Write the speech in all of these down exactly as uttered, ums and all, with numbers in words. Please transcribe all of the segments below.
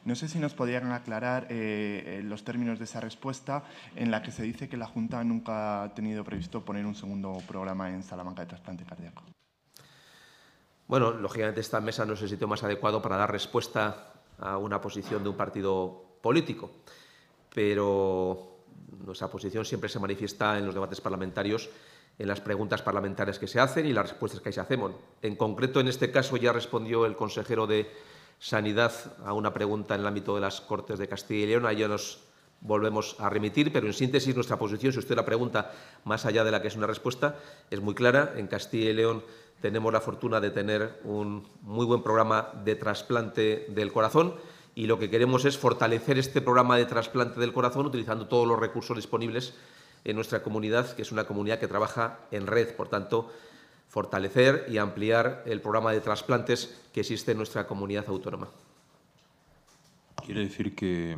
No sé si nos podrían aclarar eh, los términos de esa respuesta en la que se dice que la Junta nunca ha tenido previsto poner un segundo programa en Salamanca de trasplante cardíaco. Bueno, lógicamente esta mesa no es el sitio más adecuado para dar respuesta a una posición de un partido político, pero nuestra posición siempre se manifiesta en los debates parlamentarios, en las preguntas parlamentarias que se hacen y las respuestas que ahí se hacemos. En concreto, en este caso, ya respondió el consejero de Sanidad a una pregunta en el ámbito de las Cortes de Castilla y León. A ello nos volvemos a remitir, pero en síntesis nuestra posición, si usted la pregunta más allá de la que es una respuesta, es muy clara. En Castilla y León tenemos la fortuna de tener un muy buen programa de trasplante del corazón y lo que queremos es fortalecer este programa de trasplante del corazón utilizando todos los recursos disponibles en nuestra comunidad, que es una comunidad que trabaja en red. Por tanto, fortalecer y ampliar el programa de trasplantes que existe en nuestra comunidad autónoma. Quiere decir que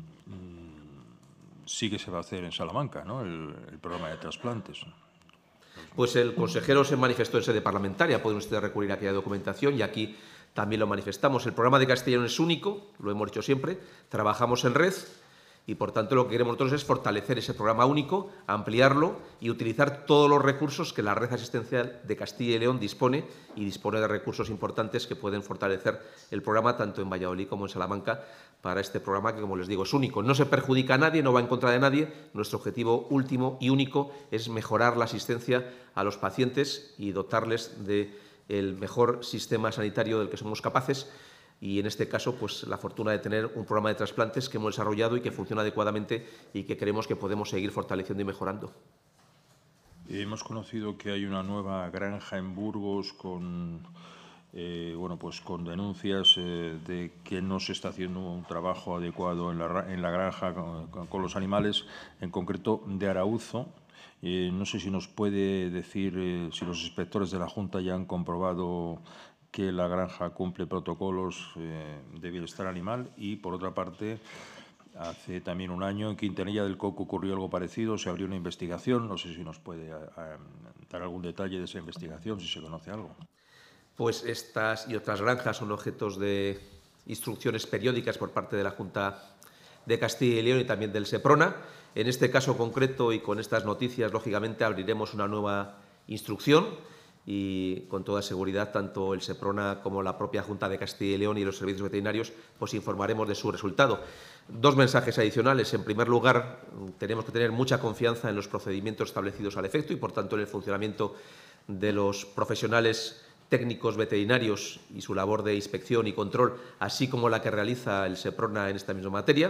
mmm, sí que se va a hacer en Salamanca, ¿no?, el, el programa de trasplantes. Pues el consejero se manifestó en sede parlamentaria. Pueden ustedes recurrir a aquella documentación y aquí también lo manifestamos. El programa de Castilla y León es único, lo hemos dicho siempre, trabajamos en red y, por tanto, lo que queremos nosotros es fortalecer ese programa único, ampliarlo y utilizar todos los recursos que la red asistencial de Castilla y León dispone y dispone de recursos importantes que pueden fortalecer el programa tanto en Valladolid como en Salamanca para este programa que, como les digo, es único. No se perjudica a nadie, no va en contra de nadie. Nuestro objetivo último y único es mejorar la asistencia a los pacientes y dotarles del mejor sistema sanitario del que somos capaces. Y en este caso, pues la fortuna de tener un programa de trasplantes que hemos desarrollado y que funciona adecuadamente y que creemos que podemos seguir fortaleciendo y mejorando. Hemos conocido que hay una nueva granja en Burgos con, eh, bueno, pues con denuncias eh, de que no se está haciendo un trabajo adecuado en la, en la granja con, con los animales, en concreto de Arauzo. Eh, no sé si nos puede decir eh, si los inspectores de la Junta ya han comprobado que la granja cumple protocolos eh, de bienestar animal y, por otra parte, hace también un año en Quintanilla del Coco ocurrió algo parecido, se abrió una investigación, no sé si nos puede a, a, dar algún detalle de esa investigación, si se conoce algo. Pues estas y otras granjas son objetos de instrucciones periódicas por parte de la Junta de Castilla y León y también del SEPRONA. En este caso concreto y con estas noticias, lógicamente, abriremos una nueva instrucción y con toda seguridad tanto el SEPRONA como la propia Junta de Castilla y León y los servicios veterinarios pues informaremos de su resultado. Dos mensajes adicionales. En primer lugar, tenemos que tener mucha confianza en los procedimientos establecidos al efecto y, por tanto, en el funcionamiento de los profesionales técnicos veterinarios y su labor de inspección y control, así como la que realiza el SEPRONA en esta misma materia,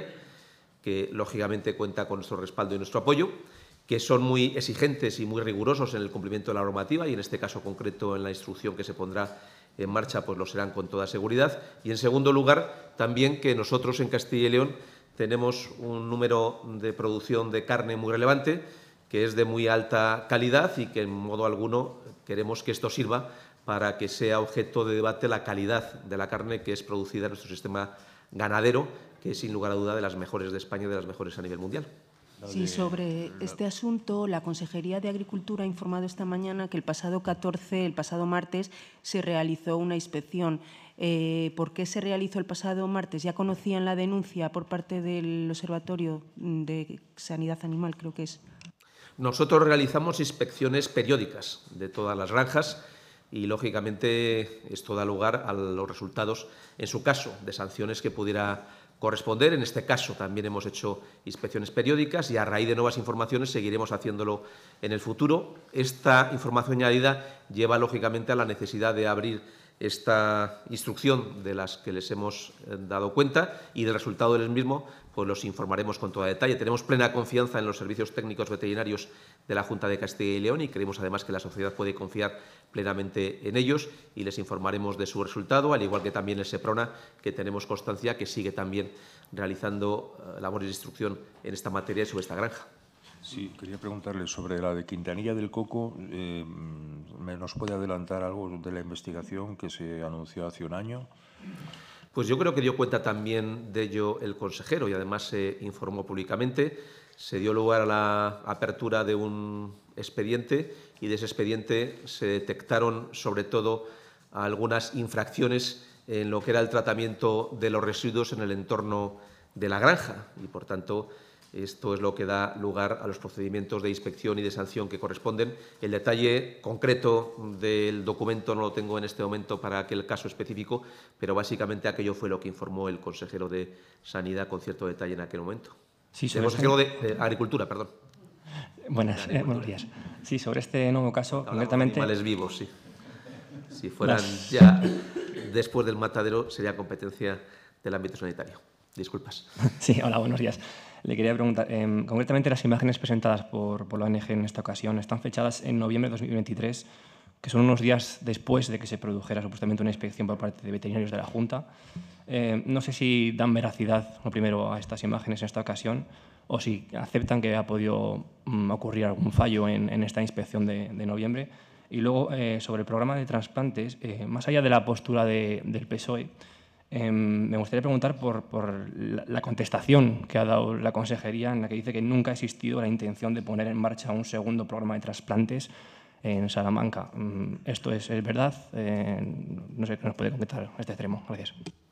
que lógicamente cuenta con nuestro respaldo y nuestro apoyo, que son muy exigentes y muy rigurosos en el cumplimiento de la normativa y, en este caso concreto, en la instrucción que se pondrá en marcha, pues lo serán con toda seguridad. Y, en segundo lugar, también que nosotros en Castilla y León tenemos un número de producción de carne muy relevante, que es de muy alta calidad y que, en modo alguno, queremos que esto sirva para que sea objeto de debate la calidad de la carne que es producida en nuestro sistema ganadero, que es, sin lugar a duda, de las mejores de España y de las mejores a nivel mundial. Sí, sobre este asunto, la Consejería de Agricultura ha informado esta mañana que el pasado catorce, el pasado martes, se realizó una inspección. Eh, ¿Por qué se realizó el pasado martes? ¿Ya conocían la denuncia por parte del Observatorio de Sanidad Animal, creo que es? Nosotros realizamos inspecciones periódicas de todas las granjas y, lógicamente, esto da lugar a los resultados, en su caso, de sanciones que pudiera corresponder. En este caso también hemos hecho inspecciones periódicas y, a raíz de nuevas informaciones, seguiremos haciéndolo en el futuro. Esta información añadida lleva, lógicamente, a la necesidad de abrir esta instrucción de las que les hemos dado cuenta y del resultado del mismo pues los informaremos con todo detalle. Tenemos plena confianza en los servicios técnicos veterinarios de la Junta de Castilla y León y creemos además que la sociedad puede confiar plenamente en ellos y les informaremos de su resultado, al igual que también el SEPRONA, que tenemos constancia que sigue también realizando uh, labores de instrucción en esta materia y sobre esta granja. Sí, quería preguntarle sobre la de Quintanilla del Coco. Eh, ¿Nos puede adelantar algo de la investigación que se anunció hace un año? Pues yo creo que dio cuenta también de ello el consejero y además se informó públicamente. Se dio lugar a la apertura de un expediente y de ese expediente se detectaron sobre todo algunas infracciones en lo que era el tratamiento de los residuos en el entorno de la granja y, por tanto, esto es lo que da lugar a los procedimientos de inspección y de sanción que corresponden. El detalle concreto del documento no lo tengo en este momento para aquel caso específico, pero básicamente aquello fue lo que informó el consejero de Sanidad con cierto detalle en aquel momento. Sí, el consejero este... de, de Agricultura, perdón. Buenas, eh, buenos días. Sí, sobre este nuevo caso, Hablamos concretamente... de animales vivos, sí. Si fueran Las... ya después del matadero, sería competencia del ámbito sanitario. Disculpas. Sí, hola, buenos días. Le quería preguntar, eh, concretamente las imágenes presentadas por, por la O N G en esta ocasión están fechadas en noviembre de dos mil veintitrés, que son unos días después de que se produjera supuestamente una inspección por parte de veterinarios de la Junta. Eh, no sé si dan veracidad, lo primero, a estas imágenes en esta ocasión o si aceptan que ha podido um, ocurrir algún fallo en, en esta inspección de, de noviembre. Y luego, eh, sobre el programa de trasplantes, eh, más allá de la postura de, del P S O E, Eh, me gustaría preguntar por, por la, la contestación que ha dado la Consejería, en la que dice que nunca ha existido la intención de poner en marcha un segundo programa de trasplantes en Salamanca. ¿Esto es, es verdad? Eh, no sé qué nos puede concretar a este extremo. Gracias.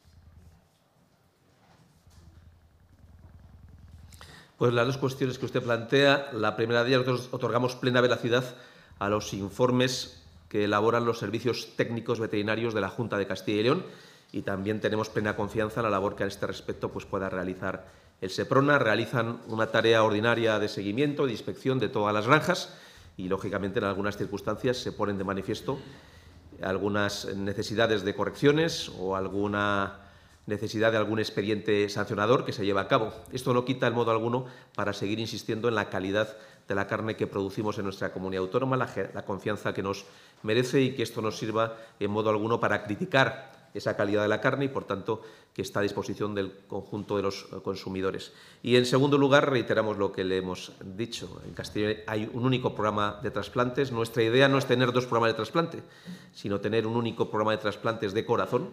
Pues las dos cuestiones que usted plantea. La primera de ellas, nosotros otorgamos plena veracidad a los informes que elaboran los servicios técnicos veterinarios de la Junta de Castilla y León, y también tenemos plena confianza en la labor que a este respecto pues, pueda realizar el SEPRONA. Realizan una tarea ordinaria de seguimiento, de inspección de todas las granjas y, lógicamente, en algunas circunstancias se ponen de manifiesto algunas necesidades de correcciones o alguna necesidad de algún expediente sancionador que se lleva a cabo. Esto no quita en modo alguno para seguir insistiendo en la calidad de la carne que producimos en nuestra comunidad autónoma, la, la confianza que nos merece y que esto nos sirva en modo alguno para criticar esa calidad de la carne y, por tanto, que está a disposición del conjunto de los consumidores. Y, en segundo lugar, reiteramos lo que le hemos dicho. En Castilla hay un único programa de trasplantes. Nuestra idea no es tener dos programas de trasplante, sino tener un único programa de trasplantes de corazón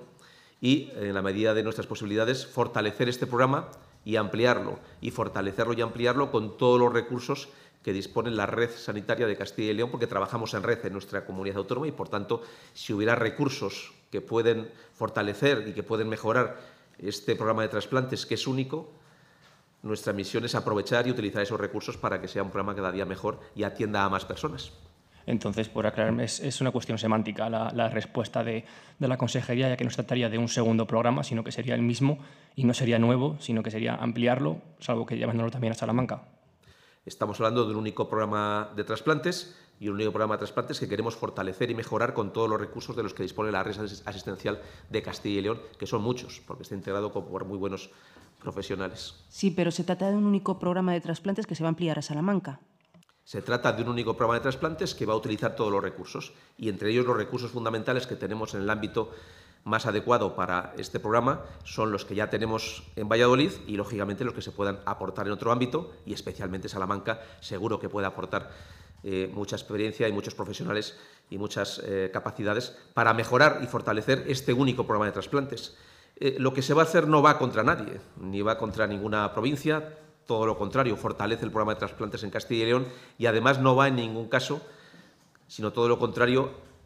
y, en la medida de nuestras posibilidades, fortalecer este programa y ampliarlo, y fortalecerlo y ampliarlo con todos los recursos que dispone la red sanitaria de Castilla y León, porque trabajamos en red en nuestra comunidad autónoma y, por tanto, si hubiera recursos que pueden fortalecer y que pueden mejorar este programa de trasplantes, que es único, nuestra misión es aprovechar y utilizar esos recursos para que sea un programa cada día mejor y atienda a más personas. Entonces, por aclararme, es, es una cuestión semántica la, la respuesta de, de la Consejería, ya que no se trataría de un segundo programa, sino que sería el mismo y no sería nuevo, sino que sería ampliarlo, salvo que llevándolo también a Salamanca. Estamos hablando de un único programa de trasplantes y un único programa de trasplantes que queremos fortalecer y mejorar con todos los recursos de los que dispone la red asistencial de Castilla y León, que son muchos, porque está integrado por muy buenos profesionales. Sí, pero se trata de un único programa de trasplantes que se va a ampliar a Salamanca. Se trata de un único programa de trasplantes que va a utilizar todos los recursos, y entre ellos los recursos fundamentales que tenemos en el ámbito más adecuado para este programa son los que ya tenemos en Valladolid y, lógicamente, los que se puedan aportar en otro ámbito, y especialmente Salamanca seguro que puede aportar eh, mucha experiencia y muchos profesionales y muchas eh, capacidades para mejorar y fortalecer este único programa de trasplantes. Eh, lo que se va a hacer no va contra nadie, ni va contra ninguna provincia, todo lo contrario, fortalece el programa de trasplantes en Castilla y León y, además, no va en ningún caso, sino todo lo contrario,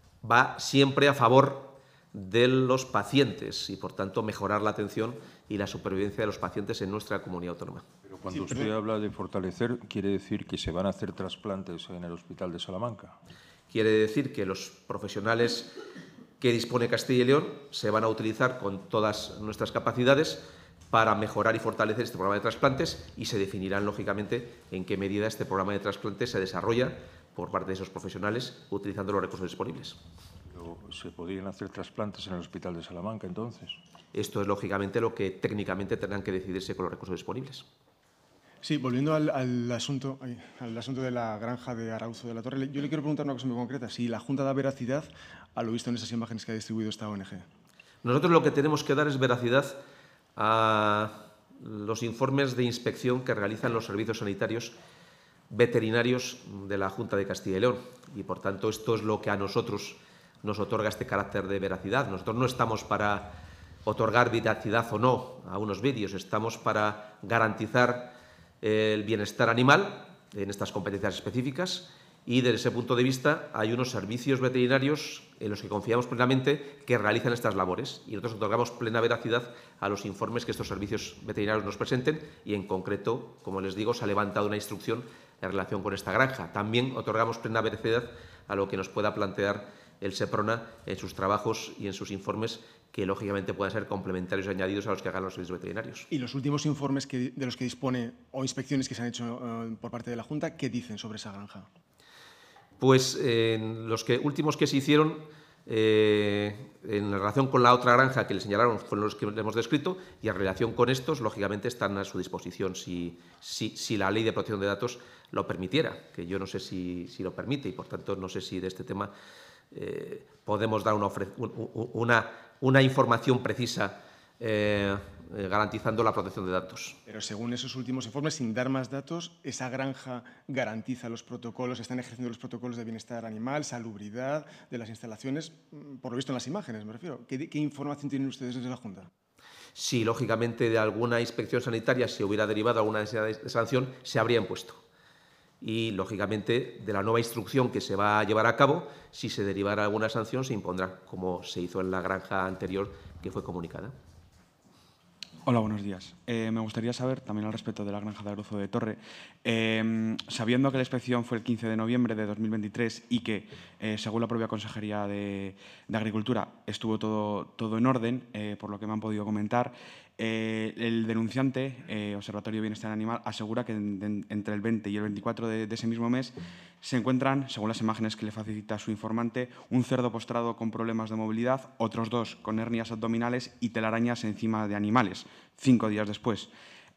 va siempre a favor de los pacientes y, por tanto, mejorar la atención y la supervivencia de los pacientes en nuestra comunidad autónoma. Pero cuando sí, usted habla de fortalecer, ¿quiere decir que se van a hacer trasplantes en el Hospital de Salamanca? Quiere decir que los profesionales que dispone Castilla y León se van a utilizar con todas nuestras capacidades para mejorar y fortalecer este programa de trasplantes, y se definirán, lógicamente, en qué medida este programa de trasplantes se desarrolla por parte de esos profesionales utilizando los recursos disponibles. ¿Se podrían hacer trasplantes en el Hospital de Salamanca, entonces? Esto es, lógicamente, lo que técnicamente tendrán que decidirse con los recursos disponibles. Sí, volviendo al, al, asunto, al asunto de la granja de Arauzo de la Torre, yo le quiero preguntar una cosa muy concreta. Si la Junta da veracidad a lo visto en esas imágenes que ha distribuido esta O N G. Nosotros lo que tenemos que dar es veracidad a los informes de inspección que realizan los servicios sanitarios veterinarios de la Junta de Castilla y León. Y, por tanto, esto es lo que a nosotros nos otorga este carácter de veracidad. Nosotros no estamos para otorgar veracidad o no a unos vídeos, estamos para garantizar el bienestar animal en estas competencias específicas y desde ese punto de vista hay unos servicios veterinarios en los que confiamos plenamente que realizan estas labores y nosotros otorgamos plena veracidad a los informes que estos servicios veterinarios nos presenten y en concreto, como les digo, se ha levantado una instrucción en relación con esta granja. También otorgamos plena veracidad a lo que nos pueda plantear el SEPRONA en sus trabajos y en sus informes, que lógicamente puedan ser complementarios y añadidos a los que hagan los servicios veterinarios. ¿Y los últimos informes que, de los que dispone o inspecciones que se han hecho uh, por parte de la Junta, qué dicen sobre esa granja? Pues eh, los que, últimos que se hicieron eh, en relación con la otra granja que le señalaron fueron los que le hemos descrito y en relación con estos, lógicamente, están a su disposición si, si, si la ley de protección de datos lo permitiera, que yo no sé si, si lo permite y, por tanto, no sé si de este tema eh, podemos dar una, una, una información precisa eh, eh, garantizando la protección de datos. Pero según esos últimos informes, sin dar más datos, ¿esa granja garantiza los protocolos, están ejerciendo los protocolos de bienestar animal, salubridad de las instalaciones? Por lo visto en las imágenes, me refiero. ¿Qué, qué información tienen ustedes desde la Junta? Si, lógicamente, de alguna inspección sanitaria se hubiera derivado alguna necesidad de sanción, se habría impuesto. Y, lógicamente, de la nueva instrucción que se va a llevar a cabo, si se derivara alguna sanción, se impondrá, como se hizo en la granja anterior que fue comunicada. Hola, buenos días. Eh, me gustaría saber, también al respecto de la granja de Arouzo de Torre, eh, sabiendo que la inspección fue el quince de noviembre de dos mil veintitrés y que, eh, según la propia Consejería de, de Agricultura, estuvo todo, todo en orden, eh, por lo que me han podido comentar, eh, el denunciante, eh, Observatorio de Bienestar Animal, asegura que en, en, entre el veinte y el veinticuatro de, de ese mismo mes se encuentran, según las imágenes que le facilita su informante, un cerdo postrado con problemas de movilidad, otros dos con hernias abdominales y telarañas encima de animales, cinco días después.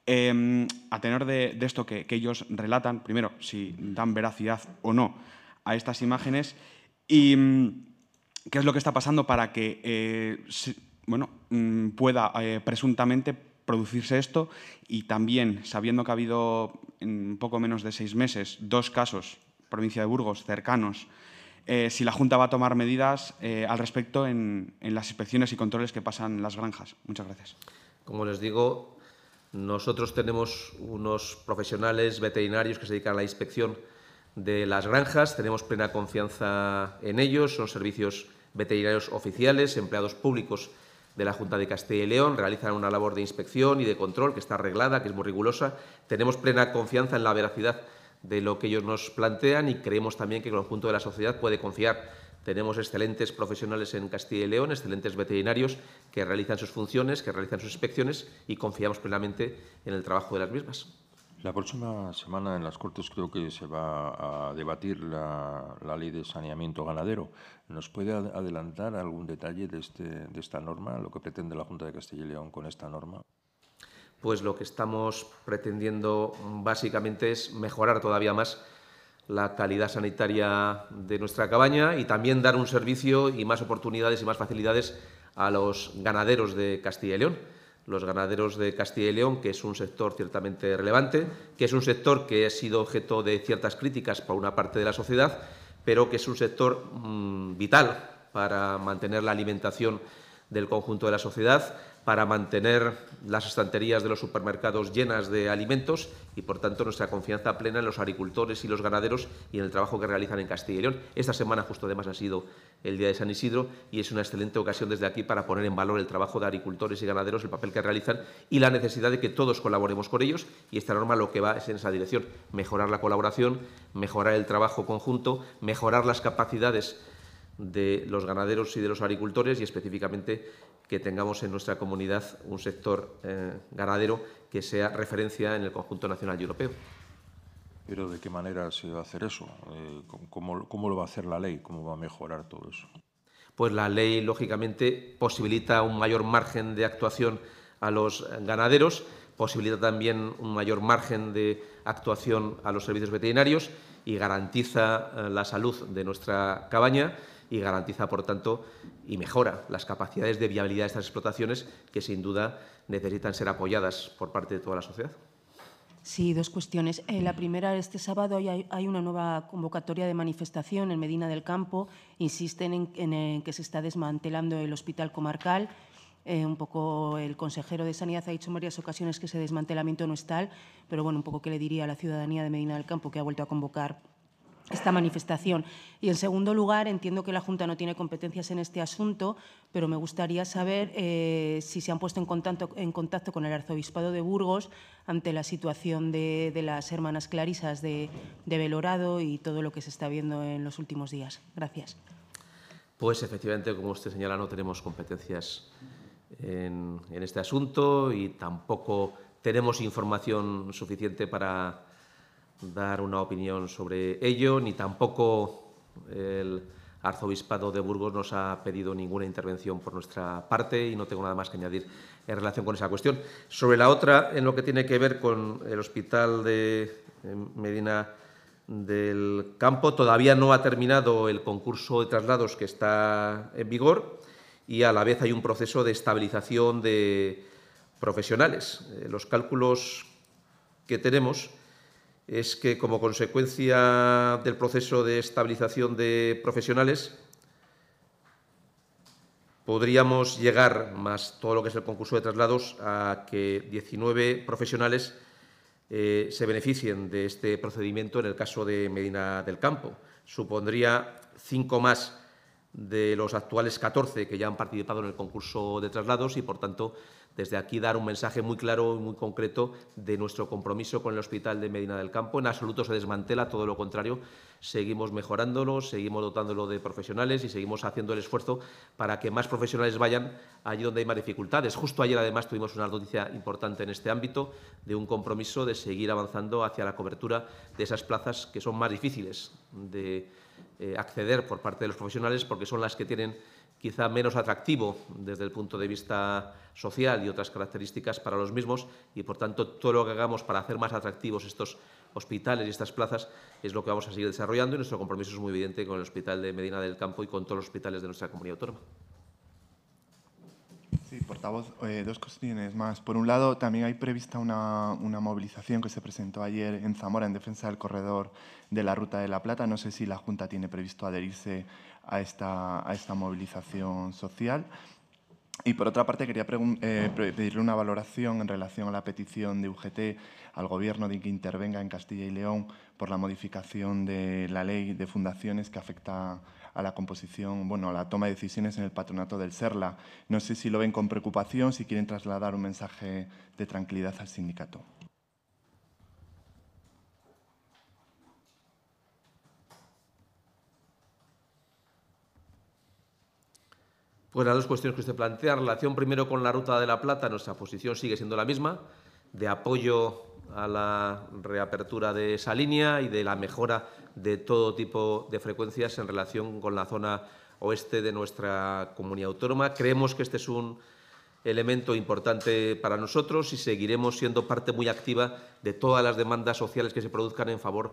Eh, a tenor de, de esto que, que ellos relatan, primero, si dan veracidad o no a estas imágenes y qué es lo que está pasando para que eh, si, bueno, pueda eh, presuntamente producirse esto y también, sabiendo que ha habido en poco menos de seis meses dos casos, provincia de Burgos, cercanos, eh, si la Junta va a tomar medidas eh, al respecto en, en las inspecciones y controles que pasan las granjas. Muchas gracias. Como les digo, nosotros tenemos unos profesionales veterinarios que se dedican a la inspección de las granjas, tenemos plena confianza en ellos, son servicios veterinarios oficiales, empleados públicos de la Junta de Castilla y León, realizan una labor de inspección y de control que está arreglada, que es muy rigurosa. Tenemos plena confianza en la veracidad de lo que ellos nos plantean y creemos también que el conjunto de la sociedad puede confiar. Tenemos excelentes profesionales en Castilla y León, excelentes veterinarios que realizan sus funciones, que realizan sus inspecciones y confiamos plenamente en el trabajo de las mismas. La próxima semana en las Cortes creo que se va a debatir la, la ley de saneamiento ganadero. ¿Nos puede adelantar algún detalle de, este, de esta norma, lo que pretende la Junta de Castilla y León con esta norma? Pues lo que estamos pretendiendo básicamente es mejorar todavía más la calidad sanitaria de nuestra cabaña y también dar un servicio y más oportunidades y más facilidades a los ganaderos de Castilla y León. Los ganaderos de Castilla y León, que es un sector ciertamente relevante, que es un sector que ha sido objeto de ciertas críticas por una parte de la sociedad, pero que es un sector mmm, vital para mantener la alimentación del conjunto de la sociedad, para mantener las estanterías de los supermercados llenas de alimentos y, por tanto, nuestra confianza plena en los agricultores y los ganaderos y en el trabajo que realizan en Castilla y León. Esta semana, justo además, ha sido el Día de San Isidro y es una excelente ocasión desde aquí para poner en valor el trabajo de agricultores y ganaderos, el papel que realizan y la necesidad de que todos colaboremos con ellos. Y esta norma lo que va es en esa dirección, mejorar la colaboración, mejorar el trabajo conjunto, mejorar las capacidades de los ganaderos y de los agricultores y específicamente que tengamos en nuestra comunidad un sector eh, ganadero que sea referencia en el conjunto nacional y europeo. ¿Pero de qué manera se va a hacer eso? Eh, ¿cómo, ¿Cómo lo va a hacer la ley? ¿Cómo va a mejorar todo eso? Pues la ley, lógicamente, posibilita un mayor margen de actuación a los ganaderos, posibilita también un mayor margen de actuación a los servicios veterinarios y garantiza eh, la salud de nuestra cabaña y garantiza, por tanto, y mejora las capacidades de viabilidad de estas explotaciones que, sin duda, necesitan ser apoyadas por parte de toda la sociedad. Sí, dos cuestiones. Eh, la primera, este sábado hay, hay una nueva convocatoria de manifestación en Medina del Campo. Insisten en, en, en que se está desmantelando el hospital comarcal. Eh, un poco el consejero de Sanidad ha dicho en varias ocasiones que ese desmantelamiento no es tal, pero bueno, un poco qué le diría a la ciudadanía de Medina del Campo, que ha vuelto a convocar esta manifestación. Y, en segundo lugar, entiendo que la Junta no tiene competencias en este asunto, pero me gustaría saber eh, si se han puesto en contacto, en contacto con el Arzobispado de Burgos ante la situación de, de las hermanas clarisas de, de Belorado y todo lo que se está viendo en los últimos días. Gracias. Pues, efectivamente, como usted señala, no tenemos competencias en, en este asunto y tampoco tenemos información suficiente para dar una opinión sobre ello, ni tampoco el Arzobispado de Burgos nos ha pedido ninguna intervención por nuestra parte y no tengo nada más que añadir en relación con esa cuestión. Sobre la otra, en lo que tiene que ver con el Hospital de Medina del Campo, todavía no ha terminado el concurso de traslados que está en vigor y a la vez hay un proceso de estabilización de profesionales. Los cálculos que tenemos es que, como consecuencia del proceso de estabilización de profesionales, podríamos llegar, más todo lo que es el concurso de traslados, a que diecinueve profesionales eh, se beneficien de este procedimiento en el caso de Medina del Campo. Supondría cinco más de los actuales catorce que ya han participado en el concurso de traslados y, por tanto, desde aquí dar un mensaje muy claro y muy concreto de nuestro compromiso con el Hospital de Medina del Campo. En absoluto se desmantela, todo lo contrario, seguimos mejorándolo, seguimos dotándolo de profesionales y seguimos haciendo el esfuerzo para que más profesionales vayan allí donde hay más dificultades. Justo ayer, además, tuvimos una noticia importante en este ámbito de un compromiso de seguir avanzando hacia la cobertura de esas plazas que son más difíciles de eh, acceder por parte de los profesionales, porque son las que tienen quizá menos atractivo desde el punto de vista social y otras características para los mismos y, por tanto, todo lo que hagamos para hacer más atractivos estos hospitales y estas plazas es lo que vamos a seguir desarrollando y nuestro compromiso es muy evidente con el Hospital de Medina del Campo y con todos los hospitales de nuestra comunidad autónoma. Sí, portavoz, eh, dos cuestiones más. Por un lado, también hay prevista una, una movilización que se presentó ayer en Zamora en defensa del corredor de la Ruta de la Plata. No sé si la Junta tiene previsto adherirse a esta, a esta movilización social. Y, por otra parte, quería eh, pedirle una valoración en relación a la petición de U G T al Gobierno de que intervenga en Castilla y León por la modificación de la ley de fundaciones que afecta a la composición, bueno, a la toma de decisiones en el patronato del SERLA. No sé si lo ven con preocupación, si quieren trasladar un mensaje de tranquilidad al sindicato. Pues las dos cuestiones que usted plantea. En relación primero con la Ruta de la Plata, nuestra posición sigue siendo la misma, de apoyo a la reapertura de esa línea y de la mejora de todo tipo de frecuencias en relación con la zona oeste de nuestra comunidad autónoma. Creemos que este es un elemento importante para nosotros y seguiremos siendo parte muy activa de todas las demandas sociales que se produzcan en favor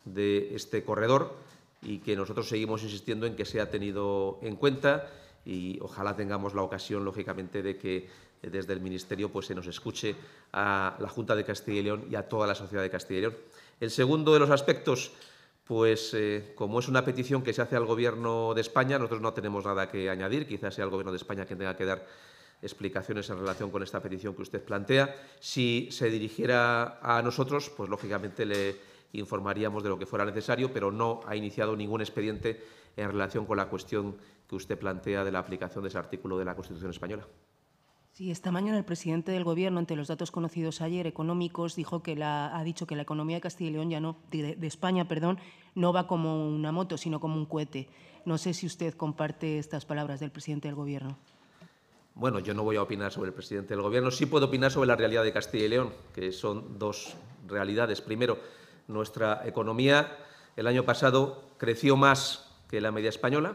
de este corredor y que nosotros seguimos insistiendo en que sea tenido en cuenta y ojalá tengamos la ocasión, lógicamente, de que desde el Ministerio pues, se nos escuche a la Junta de Castilla y León y a toda la sociedad de Castilla y León. El segundo de los aspectos, pues eh, como es una petición que se hace al Gobierno de España, nosotros no tenemos nada que añadir, quizás sea el Gobierno de España quien tenga que dar explicaciones en relación con esta petición que usted plantea. Si se dirigiera a nosotros, pues lógicamente le informaríamos de lo que fuera necesario, pero no ha iniciado ningún expediente en relación con la cuestión que usted plantea de la aplicación de ese artículo de la Constitución española. Sí, esta mañana el presidente del Gobierno, ante los datos conocidos ayer económicos, dijo que la, ha dicho que la economía de Castilla y León, ya no, de, de España, perdón, no va como una moto, sino como un cohete. No sé si usted comparte estas palabras del presidente del Gobierno. Bueno, yo no voy a opinar sobre el presidente del Gobierno. Sí puedo opinar sobre la realidad de Castilla y León, que son dos realidades. Primero, nuestra economía el año pasado creció más que la media española.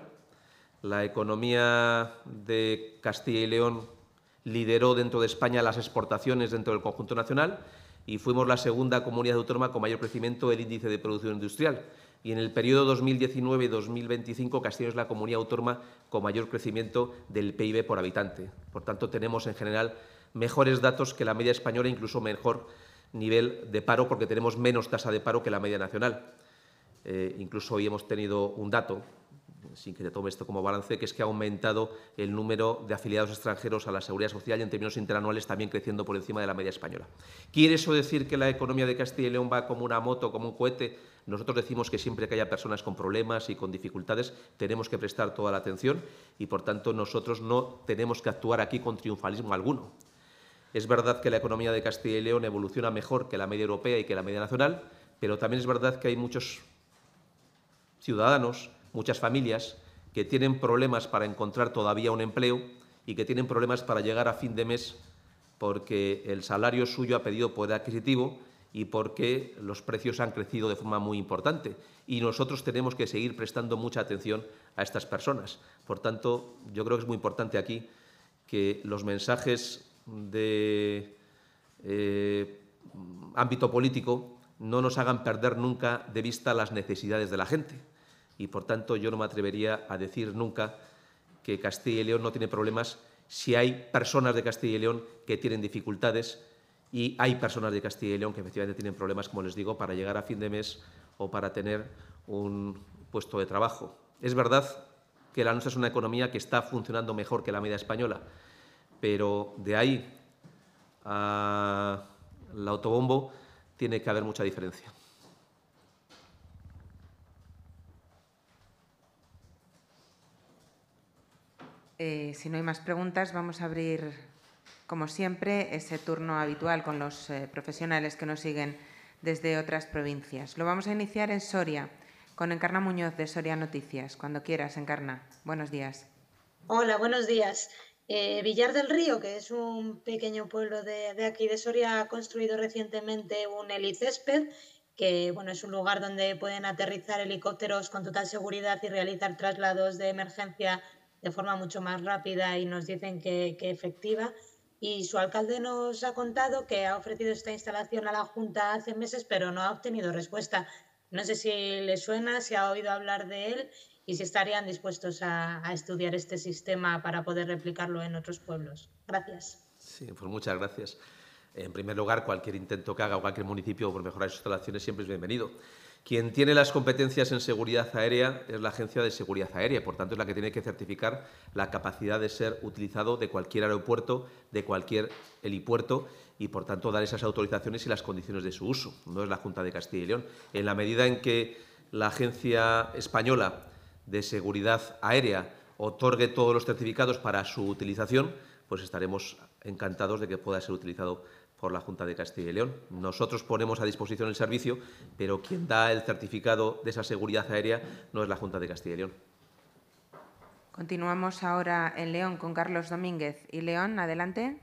La economía de Castilla y León lideró dentro de España las exportaciones dentro del conjunto nacional y fuimos la segunda comunidad autónoma con mayor crecimiento del índice de producción industrial. Y en el periodo dos mil diecinueve y dos mil veinticinco, Castilla es la comunidad autónoma con mayor crecimiento del P I B por habitante. Por tanto, tenemos en general mejores datos que la media española, incluso mejor nivel de paro, porque tenemos menos tasa de paro que la media nacional. Eh, incluso hoy hemos tenido un dato sin que se tome esto como balance, que es que ha aumentado el número de afiliados extranjeros a la Seguridad Social y en términos interanuales también creciendo por encima de la media española. ¿Quiere eso decir que la economía de Castilla y León va como una moto, como un cohete? Nosotros decimos que siempre que haya personas con problemas y con dificultades tenemos que prestar toda la atención y, por tanto, nosotros no tenemos que actuar aquí con triunfalismo alguno. Es verdad que la economía de Castilla y León evoluciona mejor que la media europea y que la media nacional, pero también es verdad que hay muchos ciudadanos, muchas familias, que tienen problemas para encontrar todavía un empleo y que tienen problemas para llegar a fin de mes porque el salario suyo ha pedido poder adquisitivo y porque los precios han crecido de forma muy importante. Y nosotros tenemos que seguir prestando mucha atención a estas personas. Por tanto, yo creo que es muy importante aquí que los mensajes de eh, ámbito político no nos hagan perder nunca de vista las necesidades de la gente. Y, por tanto, yo no me atrevería a decir nunca que Castilla y León no tiene problemas si hay personas de Castilla y León que tienen dificultades y hay personas de Castilla y León que efectivamente tienen problemas, como les digo, para llegar a fin de mes o para tener un puesto de trabajo. Es verdad que la nuestra es una economía que está funcionando mejor que la media española, pero de ahí al autobombo tiene que haber mucha diferencia. Eh, si no hay más preguntas, vamos a abrir, como siempre, ese turno habitual con los eh, profesionales que nos siguen desde otras provincias. Lo vamos a iniciar en Soria, con Encarna Muñoz de Soria Noticias. Cuando quieras, Encarna. Buenos días. Hola, buenos días. Eh, Villar del Río, que es un pequeño pueblo de, de aquí de Soria, ha construido recientemente un helicésped, que bueno, es un lugar donde pueden aterrizar helicópteros con total seguridad y realizar traslados de emergencia de forma mucho más rápida y nos dicen que, que efectiva. Y su alcalde nos ha contado que ha ofrecido esta instalación a la Junta hace meses, pero no ha obtenido respuesta. No sé si le suena, si ha oído hablar de él y si estarían dispuestos a, a estudiar este sistema para poder replicarlo en otros pueblos. Gracias. Sí, pues muchas gracias. En primer lugar, cualquier intento que haga cualquier municipio por mejorar sus instalaciones siempre es bienvenido. Quien tiene las competencias en seguridad aérea es la Agencia de Seguridad Aérea, por tanto es la que tiene que certificar la capacidad de ser utilizado de cualquier aeropuerto, de cualquier helipuerto y, por tanto, dar esas autorizaciones y las condiciones de su uso. No es la Junta de Castilla y León. En la medida en que la Agencia Española de Seguridad Aérea otorgue todos los certificados para su utilización, pues estaremos encantados de que pueda ser utilizado por la Junta de Castilla y León. Nosotros ponemos a disposición el servicio, pero quien da el certificado de esa seguridad aérea no es la Junta de Castilla y León. Continuamos ahora en León con Carlos Domínguez. Y León, adelante.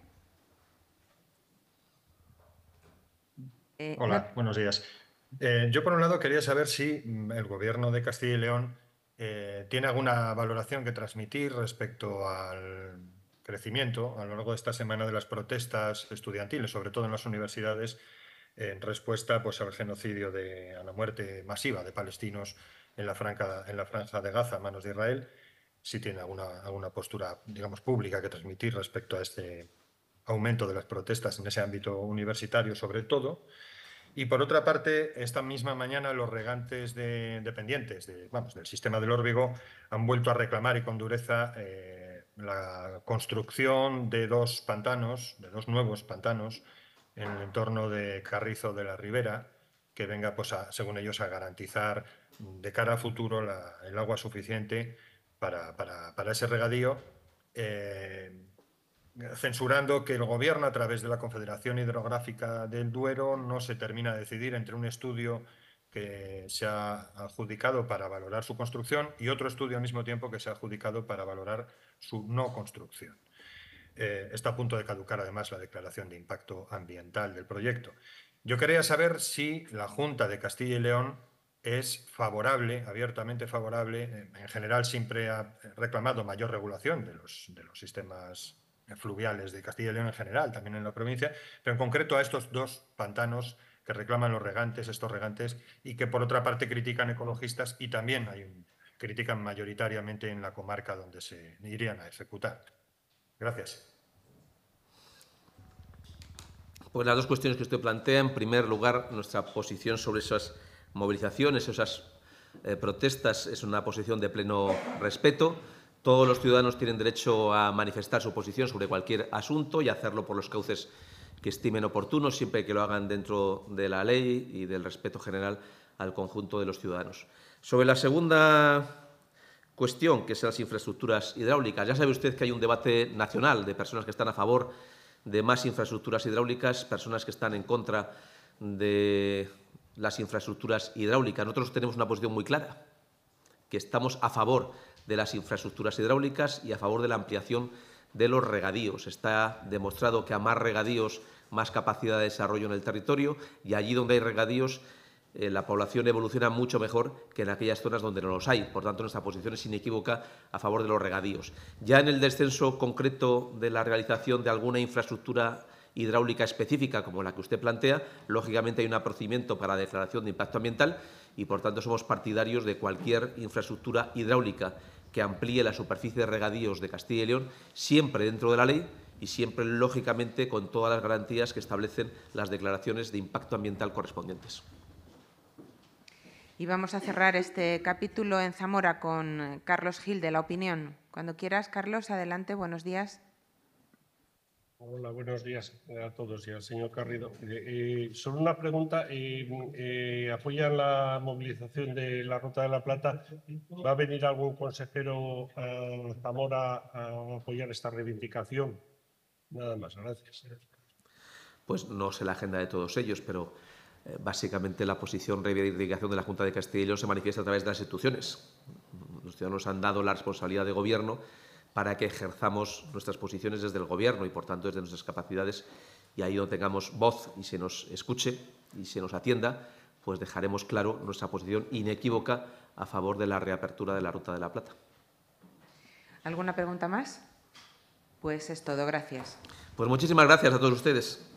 Eh, Hola, no... buenos días. Eh, yo, por un lado, quería saber si el Gobierno de Castilla y León eh, tiene alguna valoración que transmitir respecto al crecimiento a lo largo de esta semana de las protestas estudiantiles, sobre todo en las universidades, en respuesta pues, al genocidio, de, a la muerte masiva de palestinos en la, franja, en la franja de Gaza a manos de Israel, si tiene alguna, alguna postura, digamos, pública que transmitir respecto a este aumento de las protestas en ese ámbito universitario, sobre todo. Y, por otra parte, esta misma mañana los regantes de, dependientes de, vamos, del sistema del Órbigo han vuelto a reclamar y con dureza eh, la construcción de dos pantanos, de dos nuevos pantanos, en el entorno de Carrizo de la Ribera, que venga, pues, a, según ellos, a garantizar de cara a futuro la, el agua suficiente para, para, para ese regadío, eh, censurando que el Gobierno, a través de la Confederación Hidrográfica del Duero, no se termina de decidir entre un estudio que se ha adjudicado para valorar su construcción y otro estudio al mismo tiempo que se ha adjudicado para valorar su no construcción. Eh, está a punto de caducar, además, la declaración de impacto ambiental del proyecto. Yo quería saber si la Junta de Castilla y León es favorable, abiertamente favorable, en general siempre ha reclamado mayor regulación de los, de los sistemas fluviales de Castilla y León en general, también en la provincia, pero en concreto a estos dos pantanos que reclaman los regantes, estos regantes, y que por otra parte critican ecologistas y también hay un, critican mayoritariamente en la comarca donde se irían a ejecutar. Gracias. Pues las dos cuestiones que usted plantea. En primer lugar, nuestra posición sobre esas movilizaciones, esas eh, protestas es una posición de pleno respeto. Todos los ciudadanos tienen derecho a manifestar su posición sobre cualquier asunto y hacerlo por los cauces que estimen oportunos, siempre que lo hagan dentro de la ley y del respeto general al conjunto de los ciudadanos. Sobre la segunda cuestión, que son las infraestructuras hidráulicas, ya sabe usted que hay un debate nacional de personas que están a favor de más infraestructuras hidráulicas, personas que están en contra de las infraestructuras hidráulicas. Nosotros tenemos una posición muy clara, que estamos a favor de las infraestructuras hidráulicas y a favor de la ampliación de los regadíos. Está demostrado que a más regadíos, más capacidad de desarrollo en el territorio, y allí donde hay regadíos, eh, la población evoluciona mucho mejor que en aquellas zonas donde no los hay. Por tanto, nuestra posición es inequívoca a favor de los regadíos. Ya en el descenso concreto de la realización de alguna infraestructura hidráulica específica, como la que usted plantea, lógicamente hay un procedimiento para la declaración de impacto ambiental y, por tanto, somos partidarios de cualquier infraestructura hidráulica que amplíe la superficie de regadíos de Castilla y León, siempre dentro de la ley y siempre, lógicamente, con todas las garantías que establecen las declaraciones de impacto ambiental correspondientes. Y vamos a cerrar este capítulo en Zamora con Carlos Gil, de La Opinión. Cuando quieras, Carlos, adelante. Buenos días. Hola, buenos días a todos y al señor Carrido. Eh, eh, solo una pregunta. Eh, eh, ¿Apoyan la movilización de la Ruta de la Plata? ¿Va a venir algún consejero a Zamora a apoyar esta reivindicación? Nada más, gracias. Pues no sé la agenda de todos ellos, pero eh, básicamente la posición reivindicación de la Junta de Castilla y León se manifiesta a través de las instituciones. Los ciudadanos han dado la responsabilidad de gobierno para que ejerzamos nuestras posiciones desde el Gobierno y, por tanto, desde nuestras capacidades, y ahí donde tengamos voz y se nos escuche y se nos atienda, pues dejaremos claro nuestra posición inequívoca a favor de la reapertura de la Ruta de la Plata. ¿Alguna pregunta más? Pues es todo. Gracias. Pues muchísimas gracias a todos ustedes.